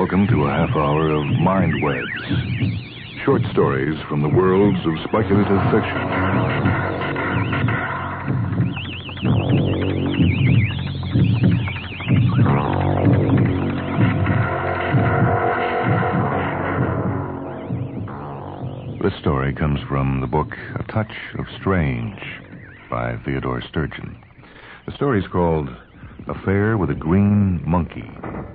Welcome to a half hour of Mind Webs. Short stories from the worlds of speculative fiction. This story comes from the book A Touch of Strange by Theodore Sturgeon. The story is called Affair with a Green Monkey.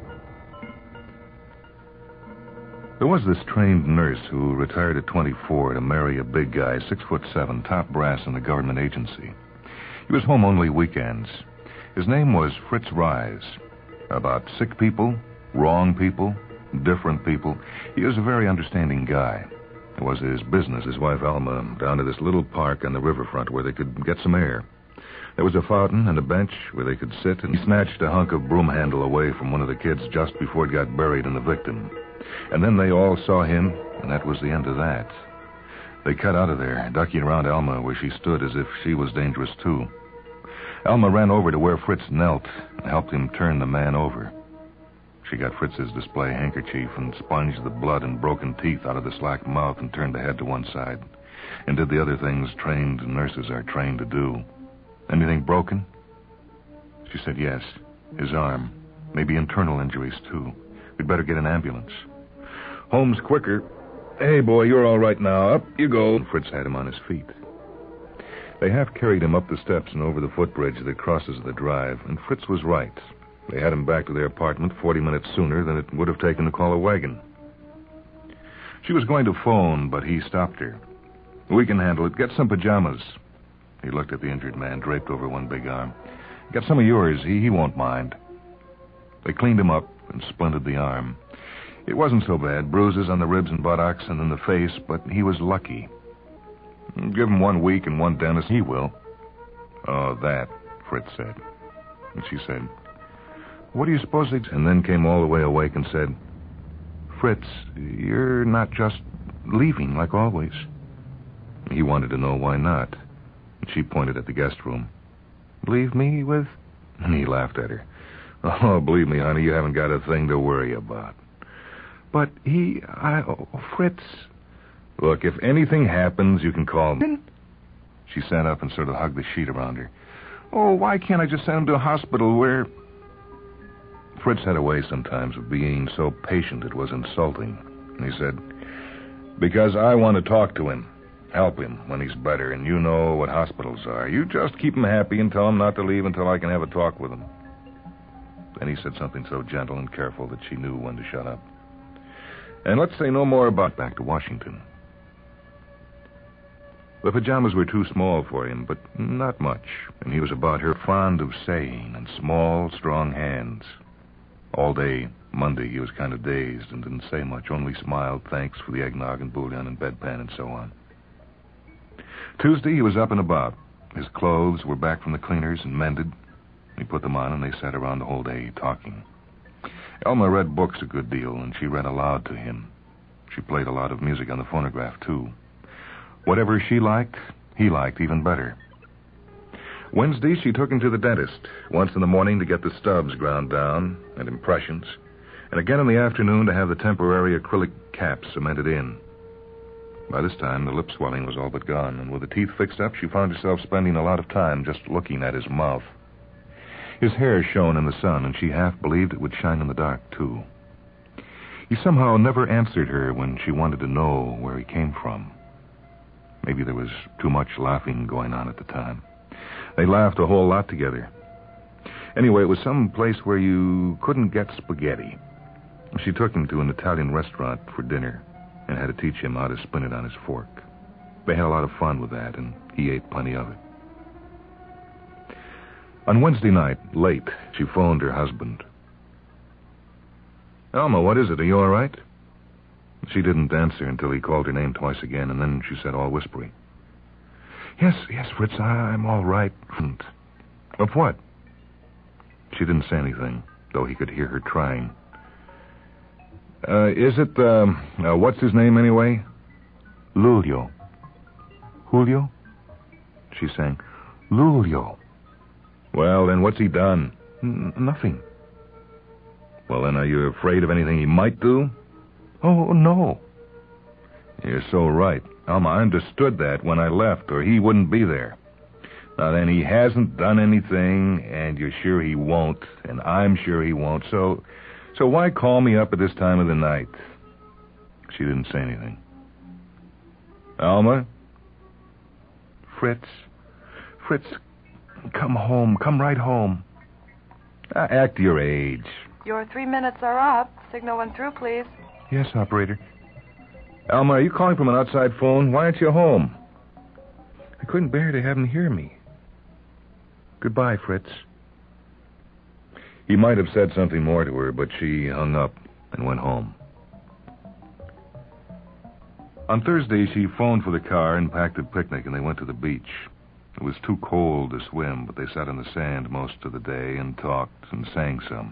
There was this trained nurse who retired at 24 to marry a big guy, 6'7", top brass in a government agency. He was home only weekends. His name was Fritz Rise. About sick people, wrong people, different people. He was a very understanding guy. It was his business, his wife Alma, down to this little park on the riverfront where they could get some air. There was a fountain and a bench where they could sit, and he snatched a hunk of broom handle away from one of the kids just before it got buried in the victim. And then they all saw him, and that was the end of that. They cut out of there, ducking around Alma where she stood as if she was dangerous too. Alma ran over to where Fritz knelt and helped him turn the man over. She got Fritz's display handkerchief and sponged the blood and broken teeth out of the slack mouth and turned the head to one side, and did the other things trained nurses are trained to do. Anything broken? She said yes. His arm. Maybe internal injuries, too. We'd better get an ambulance. Holmes, quicker. Hey, boy, you're all right now. Up you go. Fritz had him on his feet. They half carried him up the steps and over the footbridge that crosses the drive, and Fritz was right. They had him back to their apartment 40 minutes sooner than it would have taken to call a wagon. She was going to phone, but he stopped her. We can handle it. Get some pajamas. He looked at the injured man, draped over one big arm. Get some of yours. He won't mind. They cleaned him up and splinted the arm. It wasn't so bad. Bruises on the ribs and buttocks and in the face, but he was lucky. Give him 1 week and one dentist. He will. Oh, that, Fritz said. And she said, what do you suppose they... And then came all the way awake and said, Fritz, you're not just leaving like always. He wanted to know why not. And she pointed at the guest room. Leave me with... And he laughed at her. Oh, believe me, honey, you haven't got a thing to worry about. But Fritz... Look, if anything happens, you can call me. She sat up and sort of hugged the sheet around her. Oh, why can't I just send him to a hospital where... Fritz had a way sometimes of being so patient it was insulting. And he said, because I want to talk to him. Help him when he's better, and you know what hospitals are. You just keep him happy and tell him not to leave until I can have a talk with him. Then he said something so gentle and careful that she knew when to shut up. And let's say no more about back to Washington. The pajamas were too small for him, but not much, and he was about her fond of saying and small, strong hands. All day, Monday, he was kind of dazed and didn't say much, only smiled thanks for the eggnog and bouillon and bedpan and so on. Tuesday, he was up and about. His clothes were back from the cleaners and mended. He put them on, and they sat around the whole day talking. Elma read books a good deal, and she read aloud to him. She played a lot of music on the phonograph, too. Whatever she liked, he liked even better. Wednesday, she took him to the dentist, once in the morning to get the stubs ground down and impressions, and again in the afternoon to have the temporary acrylic cap cemented in. By this time, the lip swelling was all but gone, and with the teeth fixed up, she found herself spending a lot of time just looking at his mouth. His hair shone in the sun, and she half believed it would shine in the dark, too. He somehow never answered her when she wanted to know where he came from. Maybe there was too much laughing going on at the time. They laughed a whole lot together. Anyway, it was some place where you couldn't get spaghetti. She took him to an Italian restaurant for dinner and had to teach him how to spin it on his fork. They had a lot of fun with that, and he ate plenty of it. On Wednesday night, late, she phoned her husband. Alma, what is it? Are you all right? She didn't answer until he called her name twice again, and then she said all whispery. Yes, Fritz, I'm all right. Of what? She didn't say anything, though he could hear her trying. Is it, what's his name anyway? Lulio. Julio? She sang. Lulio. Well, then what's he done? Nothing. Well, then, are you afraid of anything he might do? Oh, no. You're so right. Alma, I understood that when I left, or he wouldn't be there. Now, then, he hasn't done anything, and you're sure he won't, and I'm sure he won't, so why call me up at this time of the night? She didn't say anything. Alma? Fritz, come home. Come right home. Act your age. Your 3 minutes are up. Signal went through, please. Yes, operator. Alma, are you calling from an outside phone? Why aren't you home? I couldn't bear to have him hear me. Goodbye, Fritz. He might have said something more to her, but she hung up and went home. On Thursday, she phoned for the car and packed a picnic, and they went to the beach. It was too cold to swim, but they sat in the sand most of the day and talked and sang some.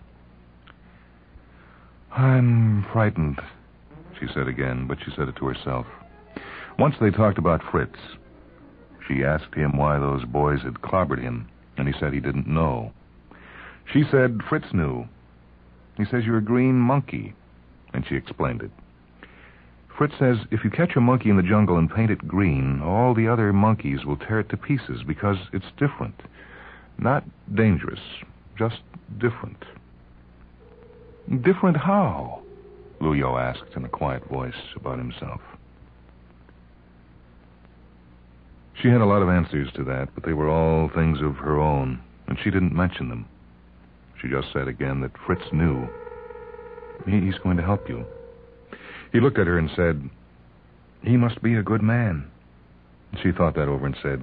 I'm frightened, she said again, but she said it to herself. Once they talked about Fritz. She asked him why those boys had clobbered him, and he said he didn't know. She said Fritz knew. He says you're a green monkey, and she explained it. Fritz says if you catch a monkey in the jungle and paint it green, all the other monkeys will tear it to pieces because it's different. Not dangerous, just different. Different how? Luyo asked in a quiet voice about himself. She had a lot of answers to that, but they were all things of her own, and she didn't mention them. She just said again that Fritz knew. He's going to help you. He looked at her and said, he must be a good man. She thought that over and said,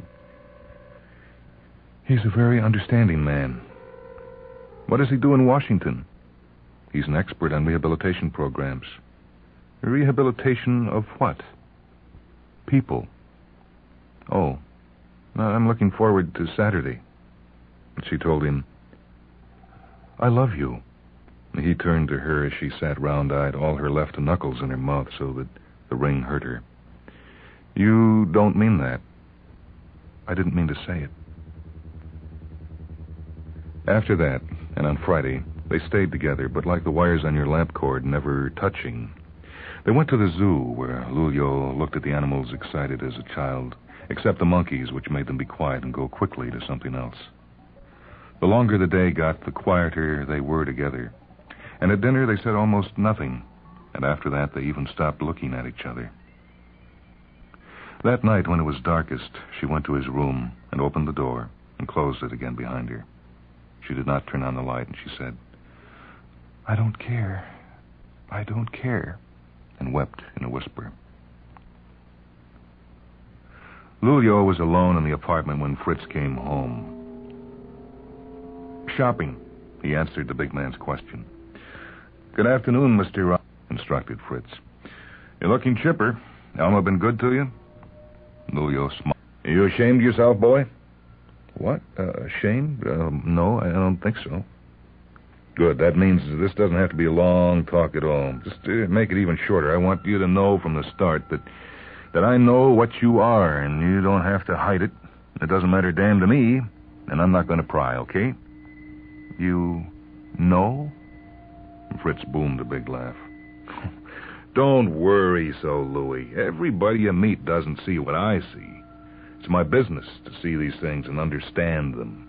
he's a very understanding man. What does he do in Washington? He's an expert on rehabilitation programs. Rehabilitation of what? People. Oh, I'm looking forward to Saturday. She told him, I love you. He turned to her as she sat round-eyed, all her left knuckles in her mouth so that the ring hurt her. You don't mean that. I didn't mean to say it. After that, and on Friday, they stayed together, but like the wires on your lamp cord, never touching. They went to the zoo, where Luyo looked at the animals excited as a child, except the monkeys, which made them be quiet and go quickly to something else. The longer the day got, the quieter they were together. And at dinner, they said almost nothing. And after that, they even stopped looking at each other. That night, when it was darkest, she went to his room and opened the door and closed it again behind her. She did not turn on the light, and she said, I don't care. I don't care, and wept in a whisper. Luyo was alone in the apartment when Fritz came home. Shopping, he answered the big man's question. Good afternoon, Mr. Rock, instructed Fritz. You're looking chipper. Alma been good to you? Luyo smiled. Are you ashamed of yourself, boy? What? Ashamed? No, I don't think so. Good. That means this doesn't have to be a long talk at all. Just make it even shorter. I want you to know from the start that I know what you are, and you don't have to hide it. It doesn't matter damn to me, and I'm not going to pry, okay? You know? Fritz boomed a big laugh. Don't worry so, Louie. Everybody you meet doesn't see what I see. It's my business to see these things and understand them.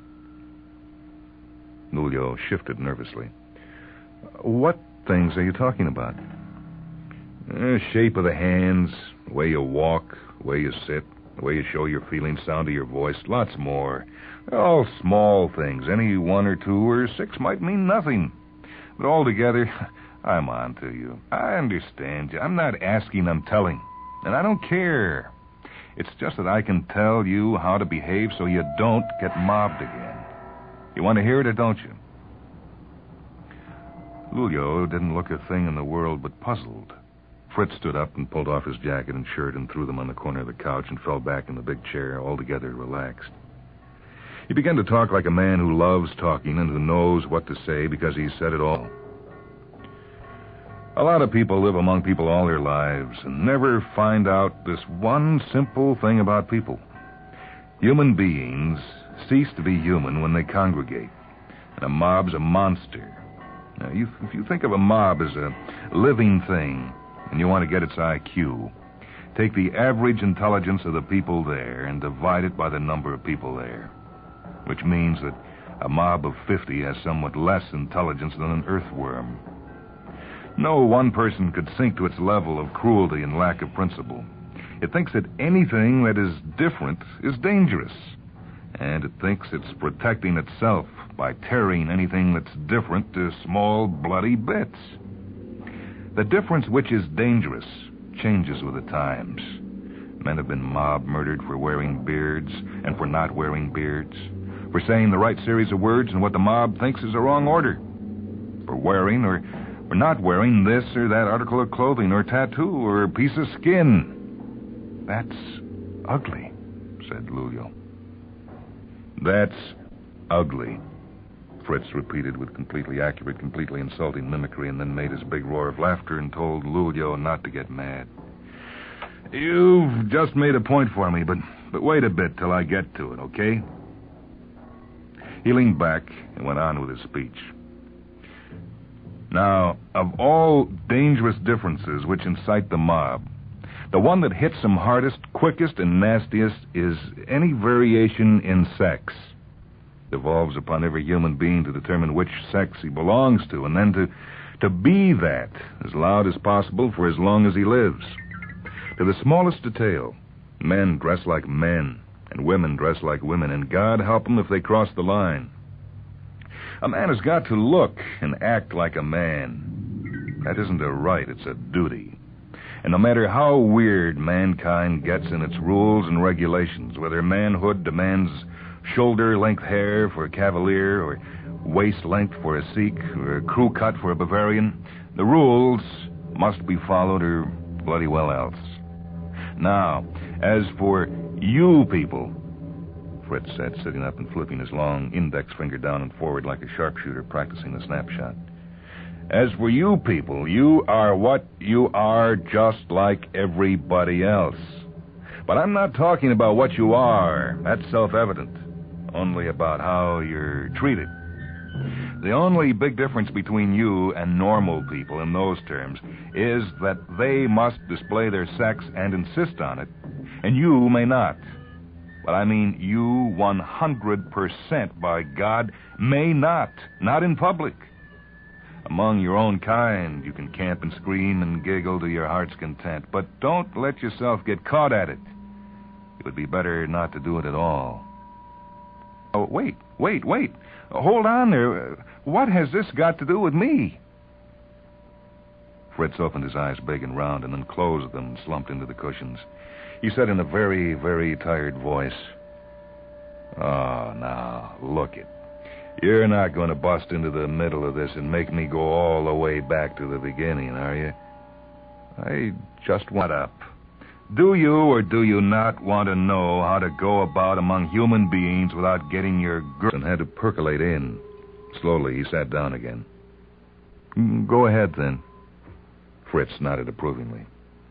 Luyo shifted nervously. What things are you talking about? Shape of the hands, the way you walk, the way you sit, the way you show your feelings, sound of your voice, lots more. All small things. Any 1 or 2 or 6 might mean nothing. But altogether, I'm on to you. I understand you. I'm not asking, I'm telling. And I don't care. It's just that I can tell you how to behave so you don't get mobbed again. You want to hear it or don't you? Luyo didn't look a thing in the world but puzzled. Fritz stood up and pulled off his jacket and shirt and threw them on the corner of the couch and fell back in the big chair, altogether relaxed. He began to talk like a man who loves talking and who knows what to say because he's said it all. A lot of people live among people all their lives and never find out this one simple thing about people. Human beings cease to be human when they congregate, and a mob's a monster. Now, if you think of a mob as a living thing and you want to get its IQ, take the average intelligence of the people there and divide it by the number of people there, which means that a mob of 50 has somewhat less intelligence than an earthworm. No one person could sink to its level of cruelty and lack of principle. It thinks that anything that is different is dangerous, and it thinks it's protecting itself by tearing anything that's different to small, bloody bits. The difference which is dangerous changes with the times. Men have been mob murdered for wearing beards and for not wearing beards, for saying the right series of words in what the mob thinks is the wrong order, for wearing or not wearing this or that article of clothing or tattoo or piece of skin. That's ugly, said Lulio. That's ugly, Fritz repeated with completely accurate, completely insulting mimicry, and then made his big roar of laughter and told Lulio not to get mad. You've just made a point for me, but wait a bit till I get to it, okay? He leaned back and went on with his speech. Now, of all dangerous differences which incite the mob, the one that hits them hardest, quickest, and nastiest is any variation in sex. Devolves upon every human being to determine which sex he belongs to, and then to be that as loud as possible for as long as he lives. To the smallest detail, men dress like men, and women dress like women, and God help them if they cross the line. A man has got to look and act like a man. That isn't a right, it's a duty. And no matter how weird mankind gets in its rules and regulations, whether manhood demands shoulder-length hair for a cavalier or waist-length for a Sikh or a crew cut for a Bavarian, the rules must be followed or bloody well else. Now, as for you people, Fritz said, sitting up and flipping his long index finger down and forward like a sharpshooter practicing a snapshot. As for you people, you are what you are, just like everybody else. But I'm not talking about what you are. That's self-evident. Only about how you're treated. The only big difference between you and normal people in those terms is that they must display their sex and insist on it, and you may not. But I mean you 100%, by God, may not. Not in public. Among your own kind, you can camp and scream and giggle to your heart's content, but don't let yourself get caught at it. It would be better not to do it at all. Oh, wait. Hold on there. What has this got to do with me? Fritz opened his eyes big and round and then closed them and slumped into the cushions. He said in a very, very tired voice, "Oh, now, look it. You're not going to bust into the middle of this and make me go all the way back to the beginning, are you? I just want up. Do you or do you not want to know how to go about among human beings without getting your and had to percolate in. Slowly, he sat down again. Go ahead, then. Fritz nodded approvingly.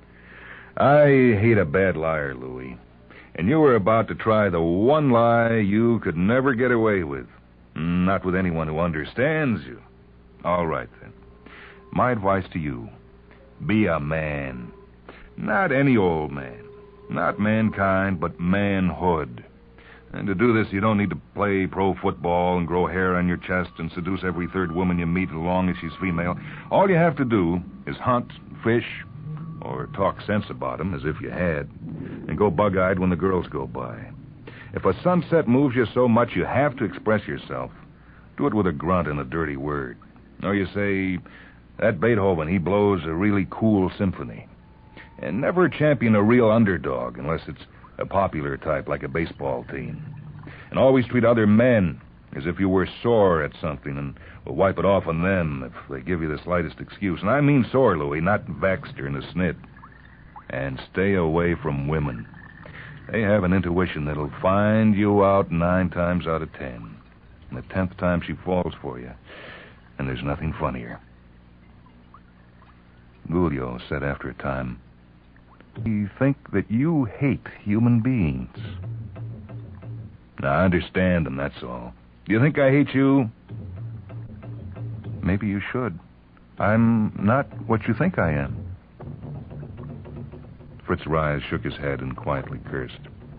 I hate a bad liar, Louis. And you were about to try the one lie you could never get away with. Not with anyone who understands you. All right, then. My advice to you, be a man. Not any old man. Not mankind, but manhood. And to do this, you don't need to play pro football and grow hair on your chest and seduce every third woman you meet as long as she's female. All you have to do is hunt, fish, or talk sense about them as if you had, and go bug-eyed when the girls go by. If a sunset moves you so much you have to express yourself, do it with a grunt and a dirty word. Or you say, that Beethoven, he blows a really cool symphony. And never champion a real underdog unless it's a popular type like a baseball team. And always treat other men as if you were sore at something and will wipe it off on them if they give you the slightest excuse. And I mean sore, Louis, not vexed or in a snit. And stay away from women. They have an intuition that'll find you out 9 times out of 10. And the 10th time she falls for you. And there's nothing funnier. Giulio said after a time, "We think that you hate human beings." Now, I understand them, that's all. Do you think I hate you? Maybe you should. I'm not what you think I am. Fritz Ries shook his head and quietly cursed.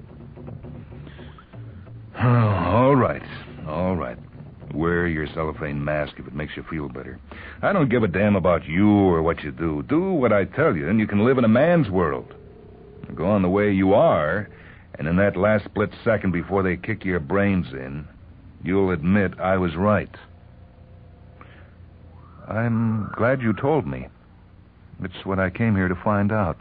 Oh, all right. Wear your cellophane mask if it makes you feel better. I don't give a damn about you or what you do. Do what I tell you, and you can live in a man's world. Go on the way you are, and in that last split second before they kick your brains in, you'll admit I was right. I'm glad you told me. It's what I came here to find out.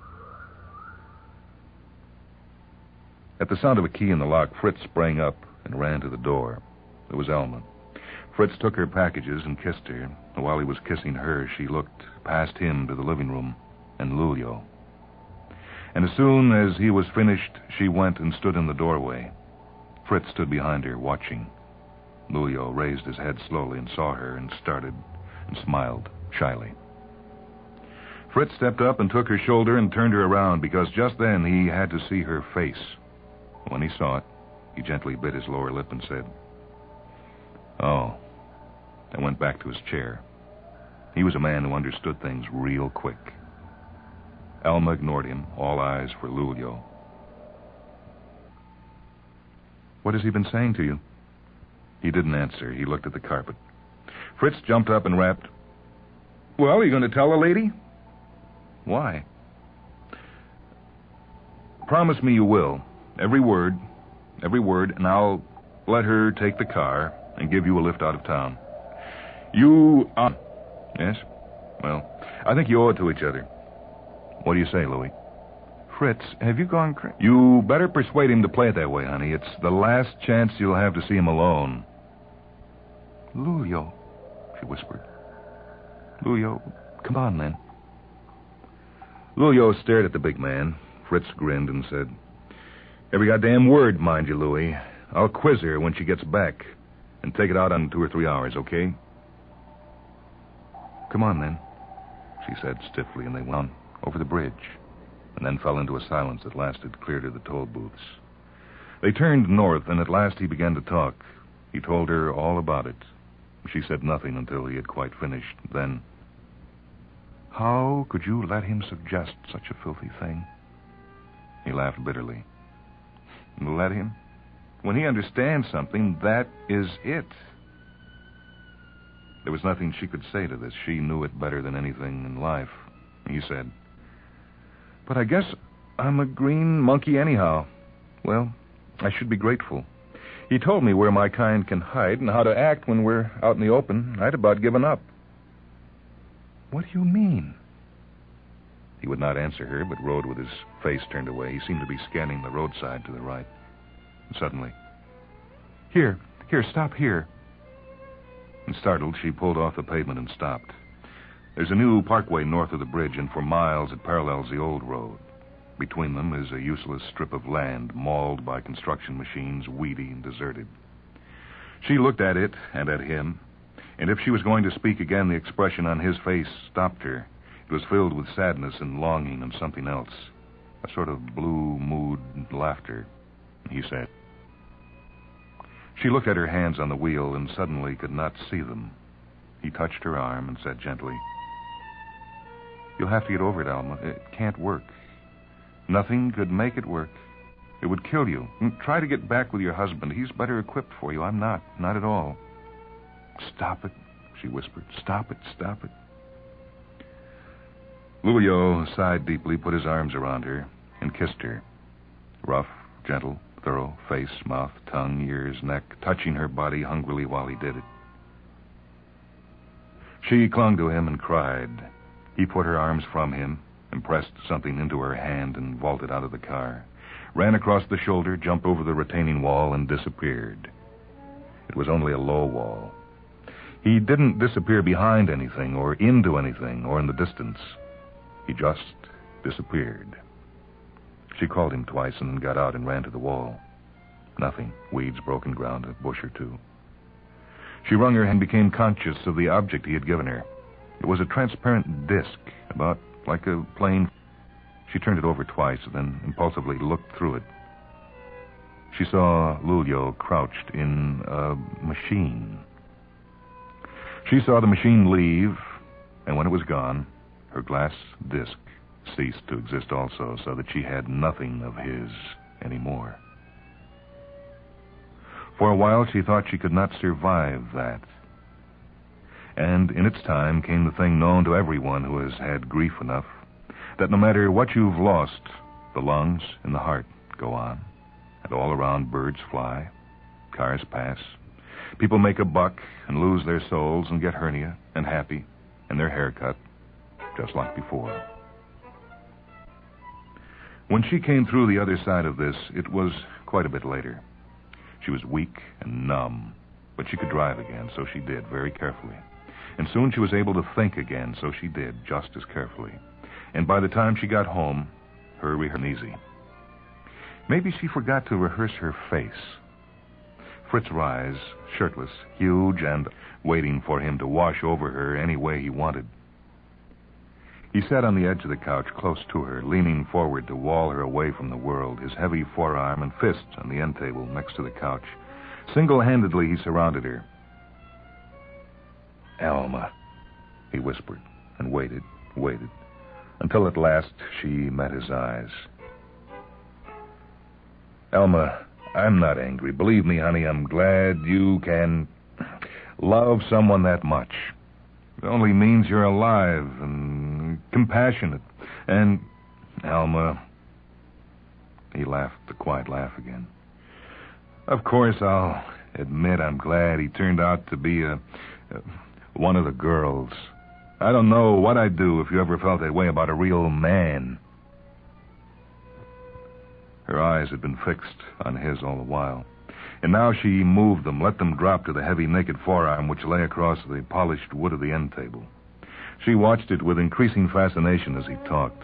At the sound of a key in the lock, Fritz sprang up and ran to the door. It was Elma. Fritz took her packages and kissed her. While he was kissing her, she looked past him to the living room and Lulio. And as soon as he was finished, she went and stood in the doorway. Fritz stood behind her, watching. Lulio raised his head slowly and saw her and started and smiled shyly. Fritz stepped up and took her shoulder and turned her around because just then he had to see her face. When he saw it, he gently bit his lower lip and said, "Oh," and went back to his chair. He was a man who understood things real quick. Alma ignored him, all eyes for Lulio. "What has he been saying to you?" He didn't answer. He looked at the carpet. Fritz jumped up and rapped. "Well, are you going to tell the lady?" "Why?" "Promise me you will. Every word, and I'll let her take the car and give you a lift out of town. You, Yes? Well, I think you owe it to each other. What do you say, Louis?" "Fritz, have you gone crazy?" "You better persuade him to play it that way, honey. It's the last chance you'll have to see him alone." "Lulio," she whispered. "Lulio, come on, then." Lulio stared at the big man. Fritz grinned and said, "Every goddamn word, mind you, Louis. I'll quiz her when she gets back and take it out on 2 or 3 hours, okay?" "Come on, then," she said stiffly, and they went on over the bridge, and then fell into a silence that lasted clear to the toll booths. They turned north, and at last he began to talk. He told her all about it. She said nothing until he had quite finished. Then, "How could you let him suggest such a filthy thing?" He laughed bitterly. "Let him? When he understands something, that is it." There was nothing she could say to this. She knew it better than anything in life. He said, "But I guess I'm a green monkey anyhow. Well, I should be grateful. He told me where my kind can hide and how to act when we're out in the open. I'd about given up." "What do you mean?" He would not answer her, but rode with his face turned away. He seemed to be scanning the roadside to the right. And suddenly, Here, stop here." And startled, she pulled off the pavement and stopped. There's a new parkway north of the bridge, and for miles it parallels the old road. Between them is a useless strip of land, mauled by construction machines, weedy and deserted. She looked at it and at him, and if she was going to speak again, the expression on his face stopped her. It was filled with sadness and longing and something else, a sort of blue mood laughter. He said. She looked at her hands on the wheel and suddenly could not see them. He touched her arm and said gently, "You'll have to get over it, Alma. It can't work. Nothing could make it work. It would kill you. Try to get back with your husband. He's better equipped for you. I'm not at all." "Stop it," she whispered. "Stop it. Lulio sighed deeply, put his arms around her, and kissed her. Rough, gentle, thorough, face, mouth, tongue, ears, neck, touching her body hungrily while he did it. She clung to him and cried. He put her arms from him and pressed something into her hand and vaulted out of the car, ran across the shoulder, jumped over the retaining wall, and disappeared. It was only a low wall. He didn't disappear behind anything or into anything or in the distance. He just disappeared. She called him twice and then got out and ran to the wall. Nothing. Weeds, broken ground, a bush or two. She wrung her hand and became conscious of the object he had given her. It was a transparent disc, about like a plane. She turned it over twice, then impulsively looked through it. She saw Lulio crouched in a machine. She saw the machine leave, and when it was gone, her glass disc ceased to exist also, so that she had nothing of his anymore. For a while, she thought she could not survive that. And in its time came the thing known to everyone who has had grief enough, that no matter what you've lost, the lungs and the heart go on, and all around birds fly, cars pass, people make a buck and lose their souls and get hernia and happy and their hair cut, just like before. When she came through the other side of this, it was quite a bit later. She was weak and numb, but she could drive again, so she did, very carefully. And soon she was able to think again, so she did, just as carefully. And by the time she got home, her rehearsal was easy. Maybe she forgot to rehearse her face. Fritz Rise, shirtless, huge, and waiting for him to wash over her any way he wanted. He sat on the edge of the couch close to her, leaning forward to wall her away from the world, his heavy forearm and fist on the end table next to the couch. Single-handedly, he surrounded her. "Alma," he whispered, and waited, until at last she met his eyes. "Alma, I'm not angry. Believe me, honey, I'm glad you can love someone that much. It only means you're alive and compassionate. And, Alma," he laughed the quiet laugh again, "of course I'll admit I'm glad he turned out to be one of the girls. I don't know what I'd do if you ever felt that way about a real man." Her eyes had been fixed on his all the while, and now she moved them, let them drop to the heavy, naked forearm which lay across the polished wood of the end table. She watched it with increasing fascination as he talked.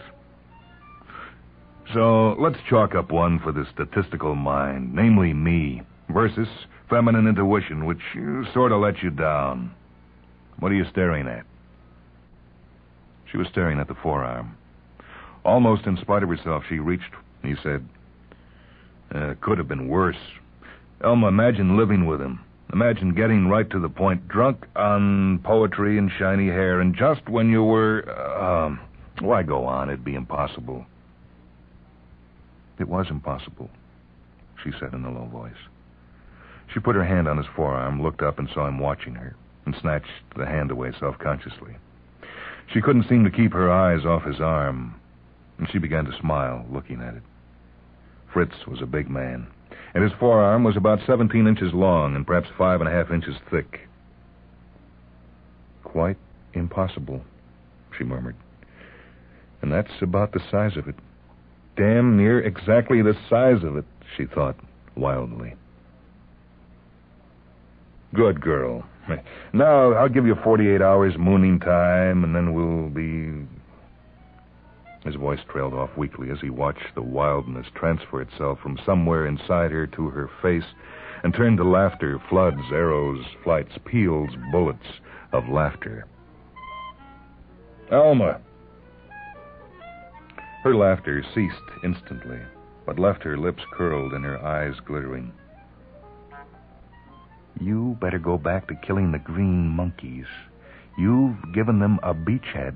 "So let's chalk up one for the statistical mind, namely me, versus feminine intuition, which sort of lets you down. What are you staring at?" She was staring at the forearm. Almost in spite of herself, she reached. He said, "Could have been worse. Elma, imagine living with him. Imagine getting right to the point, drunk on poetry and shiny hair, and just when you were, why go on? It'd be impossible." It was impossible, she said in a low voice. She put her hand on his forearm, looked up and saw him watching her, and snatched the hand away self-consciously. She couldn't seem to keep her eyes off his arm, and she began to smile, looking at it. Fritz was a big man, and his forearm was about 17 inches long and perhaps 5.5 inches thick. "Quite impossible," she murmured. "And that's about the size of it. Damn near exactly the size of it," she thought wildly. "Good girl. Now, I'll give you 48 hours mooning time, and then we'll be..." His voice trailed off weakly as he watched the wildness transfer itself from somewhere inside her to her face and turned to laughter, floods, arrows, flights, peals, bullets of laughter. "Alma!" Her laughter ceased instantly, but left her lips curled and her eyes glittering. "You better go back to killing the green monkeys. You've given them a beachhead."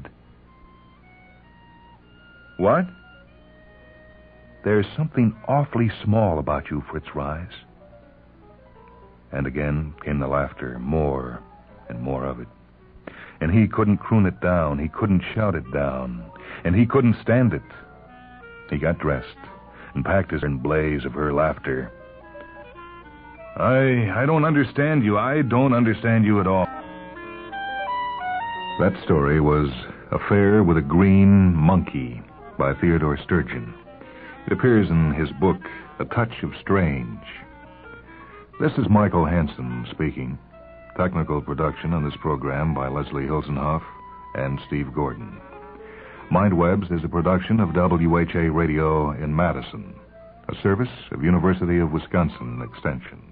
"What?" "There's something awfully small about you, Fritz Rise." And again came the laughter, more and more of it. And he couldn't croon it down, he couldn't shout it down, and he couldn't stand it. He got dressed and packed his blaze of her laughter. I don't understand you. I don't understand you at all." That story was Affair with a Green Monkey by Theodore Sturgeon. It appears in his book, A Touch of Strange. This is Michael Hansen speaking. Technical production on this program by Leslie Hilsenhoff and Steve Gordon. Mindwebs is a production of WHA Radio in Madison, a service of University of Wisconsin Extension.